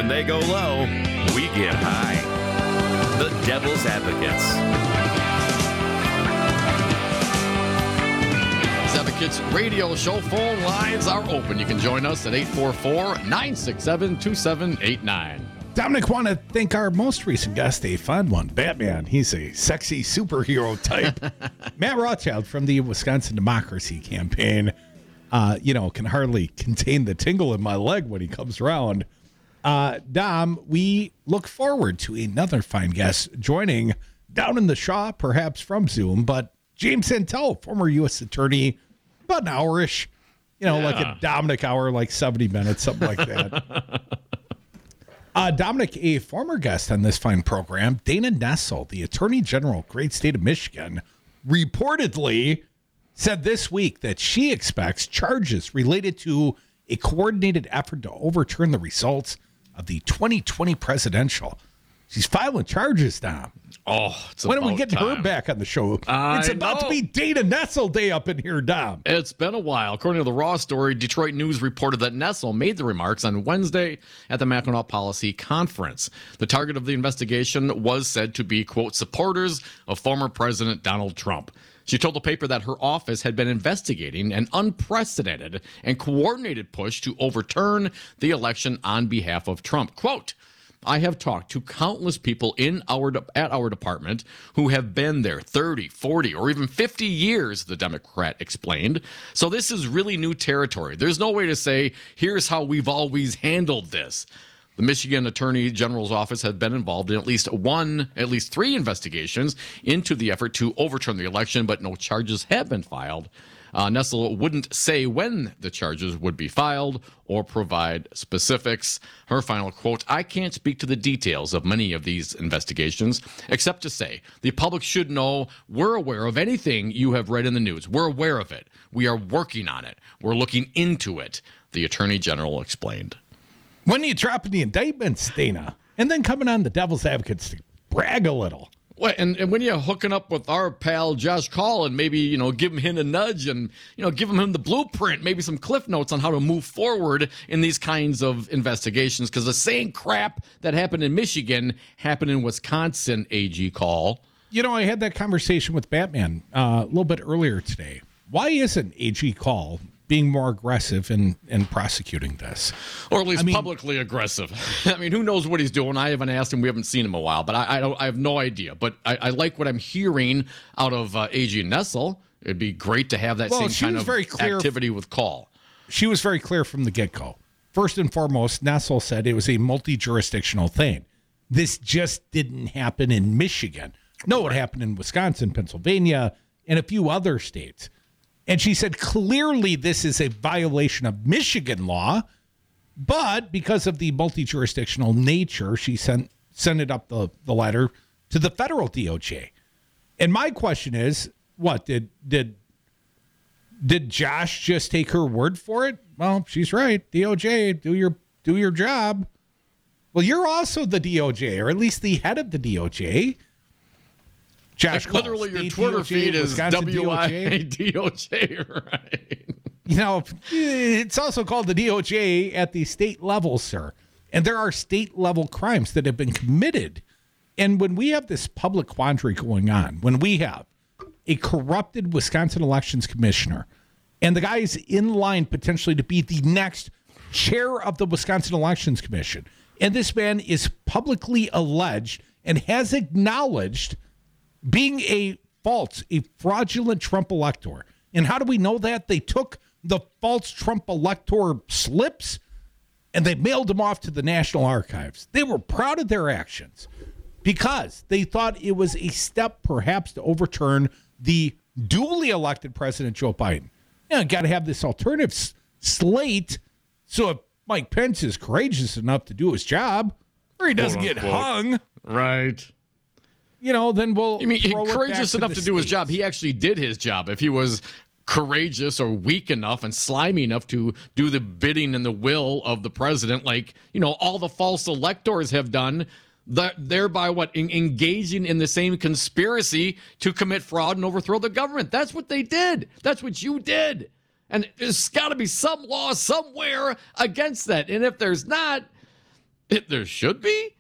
When they go low, we get high. The Devil's Advocates. Advocates radio show phone lines are open. You can join us at 844-967-2789. Dominic, want to thank our most recent guest, a fun one, Batman. He's a sexy superhero type. Matt Rothschild from the Wisconsin Democracy Campaign. Can hardly contain the tingle in my leg when he comes around. Dom, we look forward to another fine guest joining down in the Shaw, perhaps from Zoom, but James Santel, former U.S. attorney, about an hour-ish, like a Dominic hour, like 70 minutes, something like that. Dominic, a former guest on this fine program, Dana Nessel, the Attorney General, great state of Michigan, reportedly said this week that she expects charges related to a coordinated effort to overturn the results of the 2020 presidential. She's filing charges now. Oh, it's when are we about getting time. her back on the show? It's about to be Dana Nessel Day up in here, Dom. It's been a while. According to the Raw story, Detroit News reported that Nessel made the remarks on Wednesday at the Mackinac Policy Conference. The target of the investigation was said to be, quote, supporters of former President Donald Trump. She told the paper that her office had been investigating an unprecedented and coordinated push to overturn the election on behalf of Trump. Quote, I have talked to countless people at our department who have been there 30, 40, or even 50 years, the Democrat explained. So this is really new territory. There's no way to say, here's how we've always handled this. The Michigan Attorney General's office had been involved in at least three investigations into the effort to overturn the election, but no charges have been filed. Nessel wouldn't say when the charges would be filed or provide specifics. Her final quote, I can't speak to the details of many of these investigations, except to say the public should know we're aware of anything you have read in the news. We're aware of it. We are working on it. We're looking into it, the Attorney General explained. When are you dropping the indictments, Dana? And then coming on the Devil's Advocates to brag a little. Well, and when you're hooking up with our pal Josh Call and maybe, give him a nudge and, give him the blueprint, maybe some cliff notes on how to move forward in these kinds of investigations, because the same crap that happened in Michigan happened in Wisconsin, AG Call. I had that conversation with Batman a little bit earlier today. Why isn't AG Call being more aggressive in prosecuting this? Or at least publicly aggressive. Who knows what he's doing? I haven't asked him. We haven't seen him a while, but I have no idea. But I like what I'm hearing out of AG Nessel. It'd be great to have that same kind of activity with Call. She was very clear from the get-go. First and foremost, Nessel said it was a multi-jurisdictional thing. This just didn't happen in Michigan. No, it happened in Wisconsin, Pennsylvania, and a few other states. And she said, clearly this is a violation of Michigan law, but because of the multi-jurisdictional nature, she sent it up the ladder to the federal DOJ. And my question is, what, did Josh just take her word for it? Well, she's right. DOJ, do your job. Well, you're also the DOJ, or at least the head of the DOJ. Josh Call, literally, your Twitter DOJ, feed is WIDOJ, right? It's also called the DOJ at the state level, sir. And there are state level crimes that have been committed. And when we have this public quandary going on, when we have a corrupted Wisconsin elections commissioner, and the guy is in line potentially to be the next chair of the Wisconsin Elections Commission, and this man is publicly alleged and has acknowledged being a fraudulent Trump elector. And how do we know that? They took the false Trump elector slips and they mailed them off to the National Archives. They were proud of their actions because they thought it was a step perhaps to overturn the duly elected President Joe Biden. Got to have this alternative slate so if Mike Pence is courageous enough to do his job or he doesn't get hung. Right. Then we'll. Courageous enough to do his job. He actually did his job. If he was courageous or weak enough and slimy enough to do the bidding and the will of the president, like, all the false electors have done, thereby engaging in the same conspiracy to commit fraud and overthrow the government. That's what they did. That's what you did. And there's got to be some law somewhere against that. And if there's not, There should be?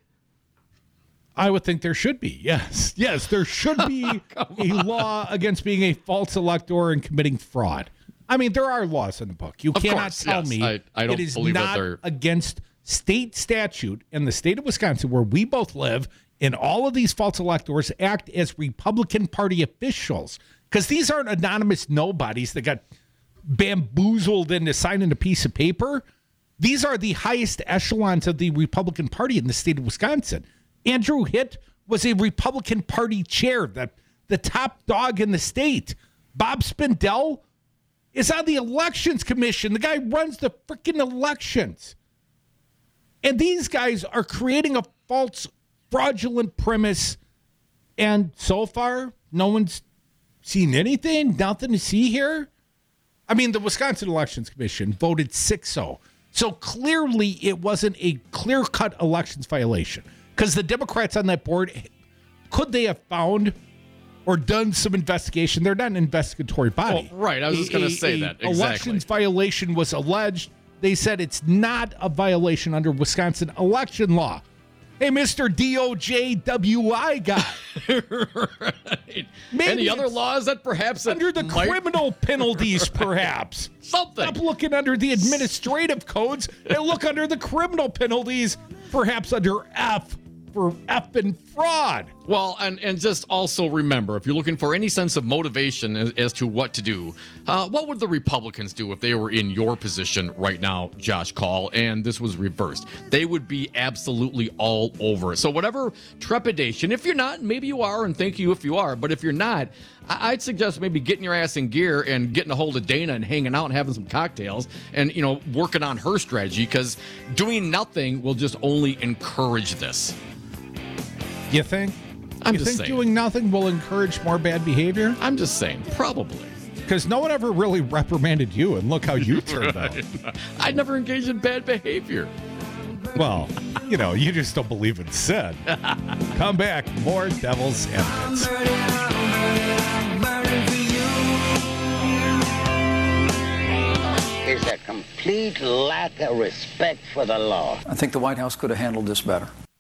I would think there should be. Yes. Yes, there should be a law against being a false elector and committing fraud. I mean, there are laws in the book. You cannot tell me I don't it is believe not that they're against state statute in the state of Wisconsin, where we both live, and all of these false electors act as Republican Party officials. Because these aren't anonymous nobodies that got bamboozled into signing a piece of paper. These are the highest echelons of the Republican Party in the state of Wisconsin. Andrew Hitt was a Republican Party chair, the top dog in the state. Bob Spindell is on the Elections Commission. The guy runs the freaking elections. And these guys are creating a false, fraudulent premise. And so far, no one's seen anything, nothing to see here. I mean, the Wisconsin Elections Commission voted 6-0. So clearly it wasn't a clear-cut elections violation. Because the Democrats on that board, could they have found or done some investigation? They're not an investigatory body. Well, right, I was just going to say that. Exactly. Elections violation was alleged. They said it's not a violation under Wisconsin election law. Hey, Mr. DOJWI guy. Right. Any other laws that perhaps under the criminal penalties, perhaps? Something. Stop looking under the administrative codes and look under the criminal penalties, perhaps under F for effing fraud. Well, and just also remember, if you're looking for any sense of motivation as to what to do, what would the Republicans do if they were in your position right now, Josh Call, and this was reversed? They would be absolutely all over it. So whatever trepidation, if you're not, maybe you are, and thank you if you are, but if you're not, I'd suggest maybe getting your ass in gear and getting a hold of Dana and hanging out and having some cocktails and, working on her strategy, because doing nothing will just only encourage this. You think? I'm you just think saying. Doing nothing will encourage more bad behavior? I'm just saying, probably. Because no one ever really reprimanded you, and look how you turned out. I never engaged in bad behavior. Well, you just don't believe in sin. Come back, more Devil's Advocates. Is a complete lack of respect for the law. I think the White House could have handled this better.